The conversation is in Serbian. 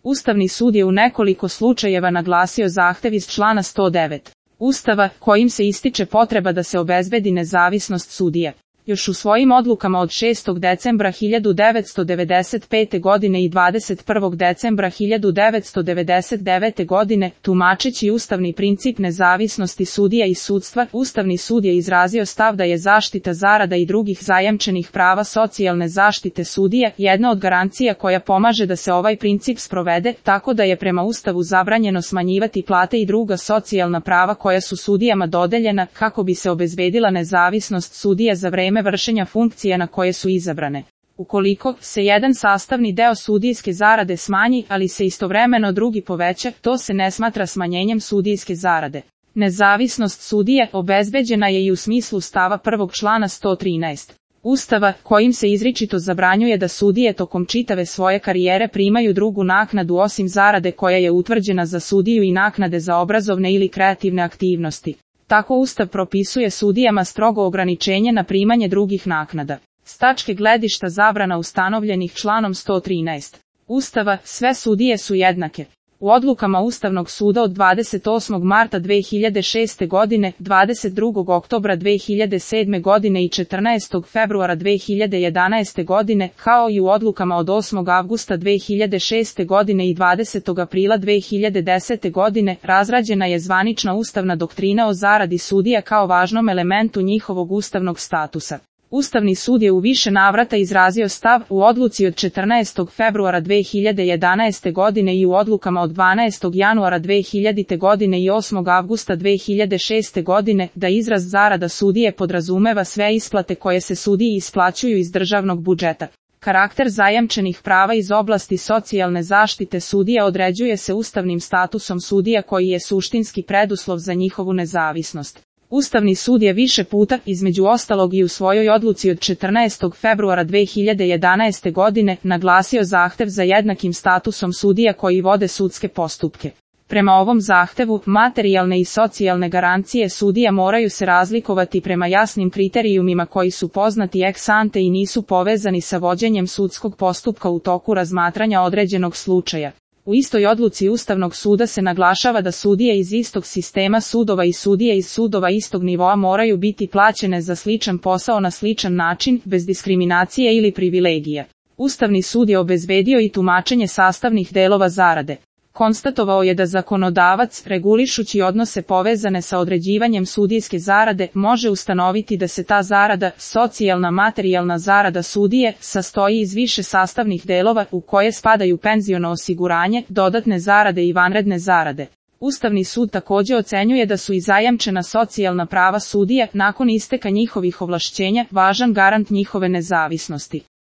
Ustavni sud je u nekoliko slučajeva naglasio zahtev iz člana 109 Ustava, kojim se ističe potreba da se obezbedi nezavisnost sudija. Još u svojim odlukama od 6. decembra 1995. godine i 21. decembra 1999. godine, tumačeći ustavni princip nezavisnosti sudija i sudstva, Ustavni sud je izrazio stav da je zaštita zarada i drugih zajamčenih prava socijalne zaštite sudija jedna od garancija koja pomaže da se ovaj princip sprovede, tako da je prema Ustavu zabranjeno smanjivati plate i druga socijalna prava koja su sudijama dodeljena, kako bi se obezbedila nezavisnost sudija za vreme vršenja funkcija na koje su izabrane. Ukoliko se jedan sastavni deo sudijske zarade smanji, ali se istovremeno drugi poveća, to se ne smatra smanjenjem sudijske zarade. Nezavisnost sudije obezbeđena je i u smislu stava 1. člana 113 Ustava, kojim se izričito zabranjuje da sudije tokom čitave svoje karijere primaju drugu naknadu osim zarade koja je utvrđena za sudiju i naknade za obrazovne ili kreativne aktivnosti. Tako Ustav propisuje sudijama strogo ograničenje na primanje drugih naknada. S tačke gledišta zabrana ustanovljenih članom 113 Ustava, sve sudije su jednake. U odlukama Ustavnog suda od 28. marta 2006. godine, 22. oktobra 2007. godine i 14. februara 2011. godine, kao i u odlukama od 8. avgusta 2006. godine i 20. aprila 2010. godine, razrađena je zvanična ustavna doktrina o zaradi sudija kao važnom elementu njihovog ustavnog statusa. Ustavni sud je u više navrata izrazio stav u odluci od 14. februara 2011. godine i u odlukama od 12. januara 2000. godine i 8. avgusta 2006. godine da izraz zarada sudije podrazumeva sve isplate koje se sudiji isplaćuju iz državnog budžeta. Karakter zajamčenih prava iz oblasti socijalne zaštite sudija određuje se ustavnim statusom sudija koji je suštinski preduslov za njihovu nezavisnost. Ustavni sud je više puta, između ostalog i u svojoj odluci od 14. februara 2011. godine, naglasio zahtev za jednakim statusom sudija koji vode sudske postupke. Prema ovom zahtevu, materijalne i socijalne garancije sudija moraju se razlikovati prema jasnim kriterijumima koji su poznati ex ante i nisu povezani sa vođenjem sudskog postupka u toku razmatranja određenog slučaja. U istoj odluci Ustavnog suda se naglašava da sudije iz istog sistema sudova i sudije iz sudova istog nivoa moraju biti plaćene za sličan posao na sličan način, bez diskriminacije ili privilegija. Ustavni sud je obezbedio i tumačenje sastavnih delova zarade. Konstatovao je da zakonodavac, regulišući odnose povezane sa određivanjem sudijske zarade, može ustanoviti da se ta zarada, socijalna materijalna zarada sudije, sastoji iz više sastavnih delova u koje spadaju penziono osiguranje, dodatne zarade i vanredne zarade. Ustavni sud također ocenjuje da su i zajamčena socijalna prava sudija, nakon isteka njihovih ovlašćenja, važan garant njihove nezavisnosti.